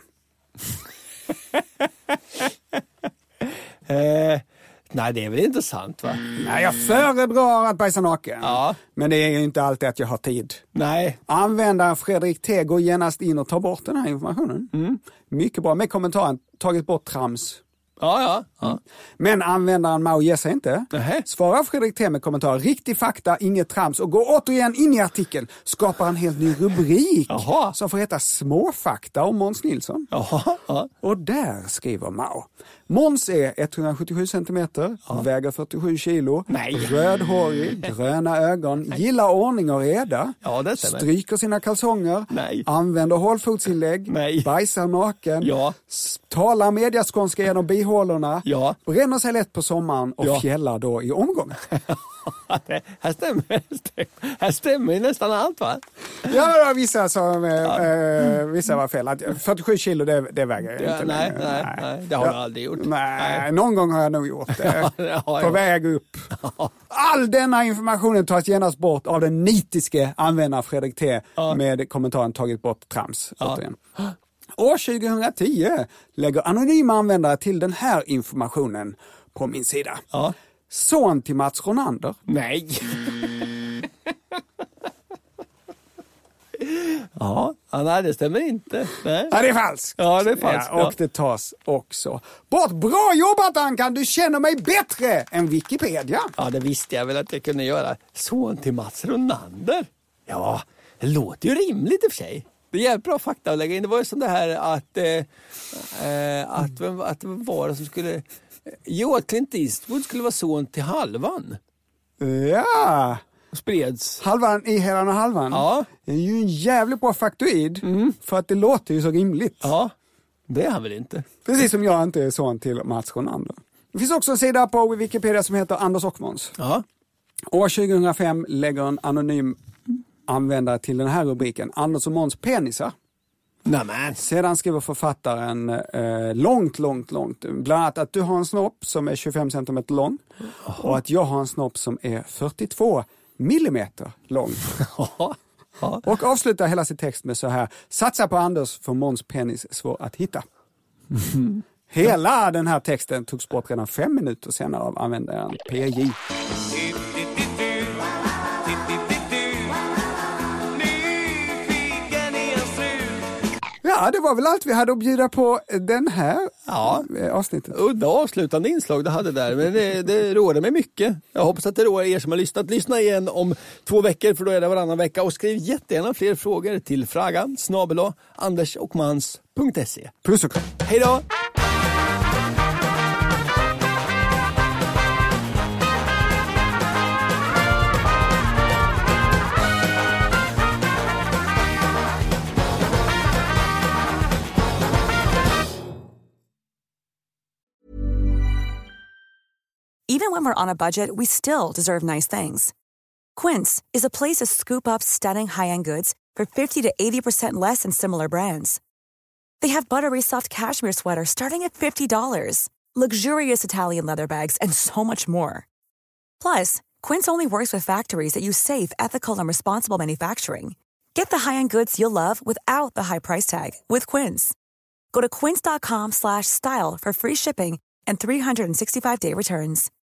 eh, nej, det är väl inte sant va? Nej, jag föredrar att bajsa naken. Ja. Men det är ju inte alltid att jag har tid. Nej. Användaren Fredrik T går genast in och tar bort den här informationen. Mm. Mycket bra. Med kommentaren tagit bort trams. Ja, ja. ja. Mm. Men användaren Mao ger sig inte. Nähä. Svarar Fredrik T med kommentar riktig fakta, inget trams och går återigen in i artikeln. Skapar en helt ny rubrik. Jaha. Som får heta Småfakta om Måns Nilsson. Jaha. Ja. Och där skriver Mao. Måns är etthundrasjuttiosju centimeter, ja. väger fyrtiosju kilo, Nej. rödhårig, gröna ögon, Nej. gillar ordning och reda, ja, det stämmer. stryker sina kalsonger, Nej. använder hålfotsinlägg, Nej. bajsar naken, ja. talar mediaskånska genom bihålorna, ja. bränner sig lätt på sommaren och ja. fjällar då i omgång. det, här stämmer, här stämmer nästan allt va? Ja, vissa, som, ja. eh, vissa var fel. fyrtiosju kilo det, det väger jag ja, inte. Nej, nej, nej, nej, det har jag aldrig gjort. Nej, nej, någon gång har jag nog gjort det. Ja, på ja. väg upp. All denna informationen tas genast bort av den nitiske användaren Fredrik T. Ja. Med kommentaren tagit bort trams. Ja. År tjugohundratio lägger anonyma användare till den här informationen på min sida. Ja. Son till Mats Ronander. Nej. ja, ja, nej det stämmer inte. Nej. Ja, det är falskt. Ja, det är falskt. Ja, och det tas också bort. Bra jobbat Ankan, du känner mig bättre än Wikipedia. Ja, det visste jag väl att jag kunde göra. Son till Mats Ronander. Ja, det låter ju rimligt i och för sig. Det är jävligt bra fakta att lägga in. Det var ju som det här att, eh, att, vem, att det var det som skulle... Jo, att Clint Eastwood skulle vara son till Halvan. Ja. Spreds. Halvan i Helan och Halvan. Ja. Det är ju en jävligt bra faktoid. Mm. För att det låter ju så rimligt. Ja, det är han väl inte. Precis som jag inte är son till Mats Ronander. Det finns också en sida på Wikipedia som heter Anders och Måns. Ja. År tjugohundrafem lägger en anonym användare till den här rubriken. Anders och Måns penisar. Nämen. Sedan skriver författaren eh, långt, långt, långt. Bland annat att du har en snopp som är tjugofem centimeter lång. Oh. Och att jag har en snopp som är fyrtiotvå millimeter lång. Oh. Oh. Och avslutar hela sin text med så här. Satsa på Anders för Måns penis svår att hitta. Mm. Hela den här texten togs bort redan fem minuter senare av användaren P J. Ja, Ja, det var väl allt vi hade att bjuda på den här ja. avsnittet. Udda avslutande inslag det hade där, men det, det råder mig mycket. Jag hoppas att det råder er som har lyssnat. Lyssna igen om två veckor, för då är det varannan vecka. Och skriv jättegärna fler frågor till fragan snabel-a andersochmans punkt se. Puss och kram. Hej då! Even when we're on a budget, we still deserve nice things. Quince is a place to scoop up stunning high-end goods for fifty to eighty percent less than similar brands. They have buttery soft cashmere sweaters starting at fifty dollars, luxurious Italian leather bags, and so much more. Plus, Quince only works with factories that use safe, ethical, and responsible manufacturing. Get the high-end goods you'll love without the high price tag with Quince. Go to quince dot com slash style for free shipping and three hundred sixty-five day returns.